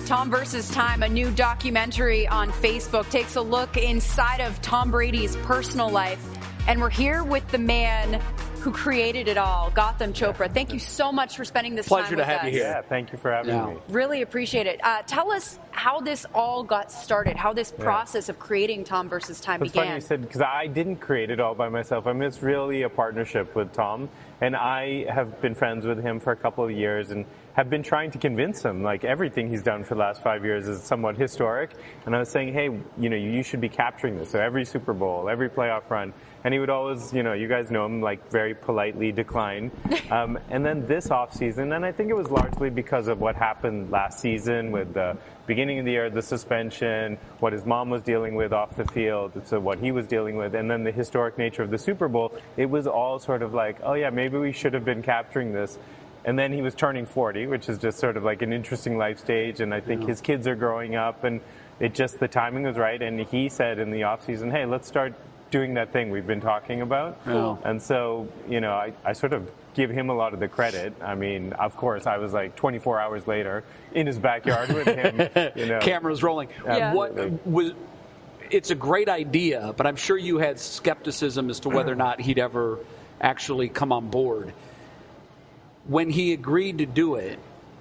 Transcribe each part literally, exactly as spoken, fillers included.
Tom versus Time, a new documentary on Facebook, takes a look inside of Tom Brady's personal life. And we're here with the man who created it all, Gautam Chopra. Thank you so much for spending this Pleasure time with us. Pleasure to have you here. Yeah, thank you for having yeah. me. Really appreciate it. Uh, tell us how this all got started, how this yeah. process of creating Tom versus Time it's began. It's funny you said, because I didn't create it all by myself. I mean, it's really a partnership with Tom. And I have been friends with him for a couple of years and have been trying to convince him, like, everything he's done for the last five years is somewhat historic. And I was saying, hey, you know, you should be capturing this. So every Super Bowl, every playoff run. And he would always, you know, you guys know him, like, very politely decline. Um, and then this offseason, and I think it was largely because of what happened last season with the beginning of the year, the suspension, what his mom was dealing with off the field, so what he was dealing with, and then the historic nature of the Super Bowl, it was all sort of like, oh yeah, maybe we should have been capturing this. And then he was turning forty, which is just sort of like an interesting life stage, and I think yeah. his kids are growing up, and it just, the timing was right, and he said in the offseason, hey, let's start doing that thing we've been talking about. Oh. And so, you know, I, I sort of give him a lot of the credit. I mean, of course, I was like twenty-four hours later in his backyard with him. You know. Cameras rolling. Yeah. What was? It's a great idea, but I'm sure you had skepticism as to whether or not he'd ever actually come on board. When he agreed to do it,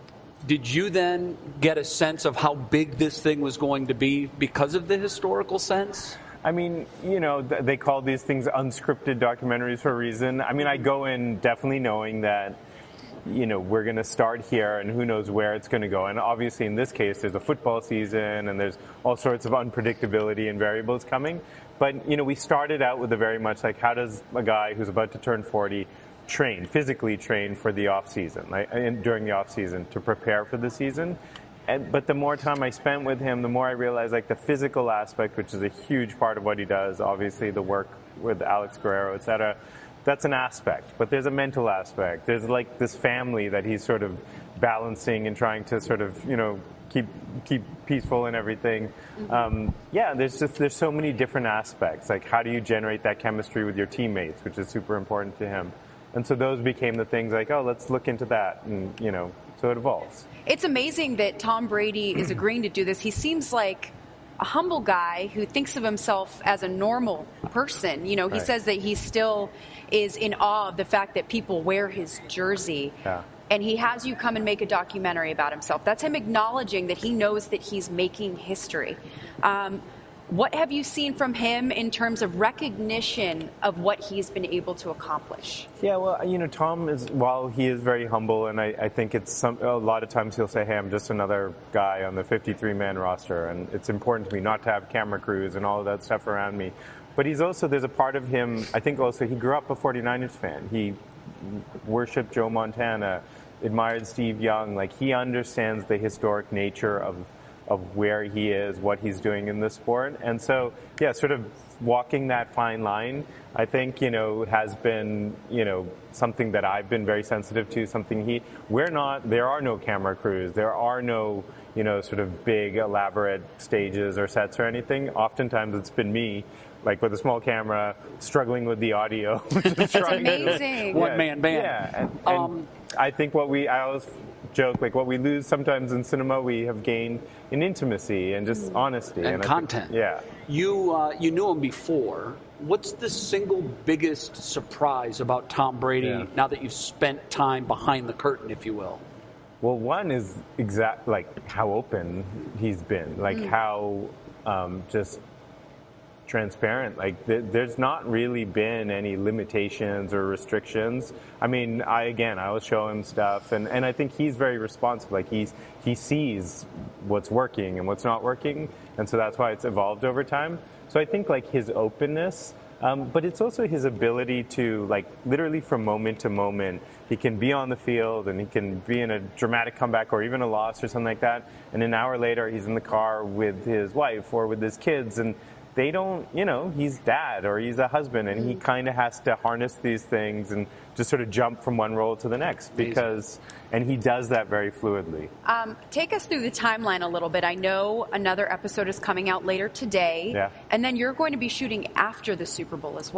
did you then get a sense of how big this thing was going to be because of the historical sense? I mean, you know, th- they call these things unscripted documentaries for a reason. I mean, I go in definitely knowing that, you know, we're going to start here and who knows where it's going to go. And obviously in this case, there's a football season and there's all sorts of unpredictability and variables coming. But, you know, we started out with a very much like, how does a guy who's about to turn forty train, physically train for the off season, like, and during the off season to prepare for the season? And, but the more time I spent with him, the more I realized, like, the physical aspect, which is a huge part of what he does, obviously the work with Alex Guerrero, et cetera, that's an aspect. But there's a mental aspect. There's, like, this family that he's sort of balancing and trying to sort of, you know, keep keep peaceful and everything. Mm-hmm. Um, yeah, there's just, there's so many different aspects. Like, how do you generate that chemistry with your teammates, which is super important to him. And so those became the things like, oh, let's look into that. And, you know, so it evolves. It's amazing that Tom Brady is agreeing to do this. He seems like a humble guy who thinks of himself as a normal person. You know, he right. says that he still is in awe of the fact that people wear his jersey. Yeah. And he has you come and make a documentary about himself. That's him acknowledging that he knows that he's making history. Um, What have you seen from him in terms of recognition of what he's been able to accomplish? Yeah, well, you know, Tom is, while he is very humble, and I, I think it's some, a lot of times he'll say, hey, I'm just another guy on the fifty-three man roster, and it's important to me not to have camera crews and all of that stuff around me. But he's also, there's a part of him, I think also he grew up a forty-niners fan. He worshipped Joe Montana, admired Steve Young. Like, he understands the historic nature of of where he is, what he's doing in the sport. And so, yeah, sort of walking that fine line, I think, you know, has been, you know, something that I've been very sensitive to, something he, we're not, there are no camera crews, there are no, you know, sort of big, elaborate stages or sets or anything. Oftentimes it's been me, like with a small camera, struggling with the audio. That's amazing. One man band. Yeah, and, and um, I think what we, I always joke, like what we lose sometimes in cinema, we have gained in intimacy and just honesty. And, and content. Think, yeah. You, uh, you knew him before. What's the single biggest surprise about Tom Brady yeah. now that you've spent time behind the curtain, if you will? Well, one is exact, like how open he's been, like mm. how um, just transparent. Like th- there's not really been any limitations or restrictions. I mean, I again, I will show him stuff, and, and I think he's very responsive. Like he's he sees what's working and what's not working, and so that's why it's evolved over time. So I think like his openness, um, but it's also his ability to like literally from moment to moment, he can be on the field and he can be in a dramatic comeback or even a loss or something like that, and an hour later he's in the car with his wife or with his kids, and they don't, you know, he's dad or he's a husband, and he kind of has to harness these things and just sort of jump from one role to the next because, and he does that very fluidly. Um, take us through the timeline a little bit. I know another episode is coming out later today, yeah. and then you're going to be shooting after the Super Bowl as well.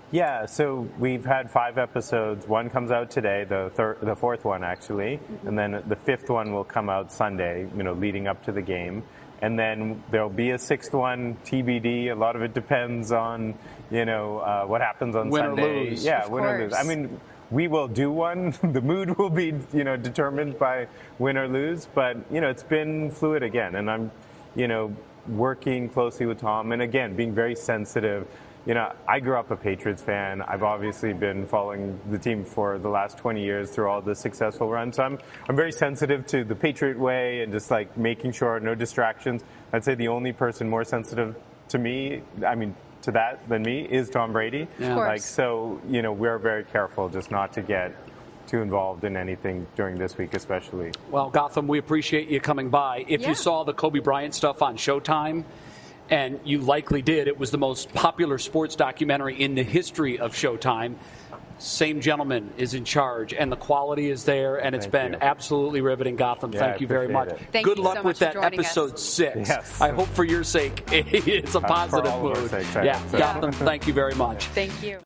Yeah, so we've had five episodes. One comes out today, the third, the fourth one actually, mm-hmm. and then the fifth one will come out Sunday, you know, leading up to the game. And then there'll be a sixth one, T B D. A lot of it depends on, you know, uh, what happens on win Sunday. Or lose. Yeah, of win course. or lose. I mean, we will do one. The mood will be, you know, determined by win or lose. But, you know, it's been fluid again. And I'm, you know, working closely with Tom. And again, being very sensitive. You know, I grew up a Patriots fan. I've obviously been following the team for the last twenty years through all the successful runs. So I'm, I'm very sensitive to the Patriot way and just like making sure no distractions. I'd say the only person more sensitive to me, I mean, to that than me is Tom Brady. Yeah. Of course. Like, so, you know, we're very careful just not to get too involved in anything during this week, especially. Well, Gotham, we appreciate you coming by. If yeah. you saw the Kobe Bryant stuff on Showtime, and you likely did, it was the most popular sports documentary in the history of Showtime. Same gentleman is in charge, and the quality is there, and it's Thank been you. absolutely riveting. Gotham, Yeah, thank I you very much. appreciate it. Thank Good you luck so with much for that joining episode us. six. Yes. I hope for your sake it's a For positive all of our mood. sakes, Yeah, I hope so. Gotham, thank you very much. Thank you.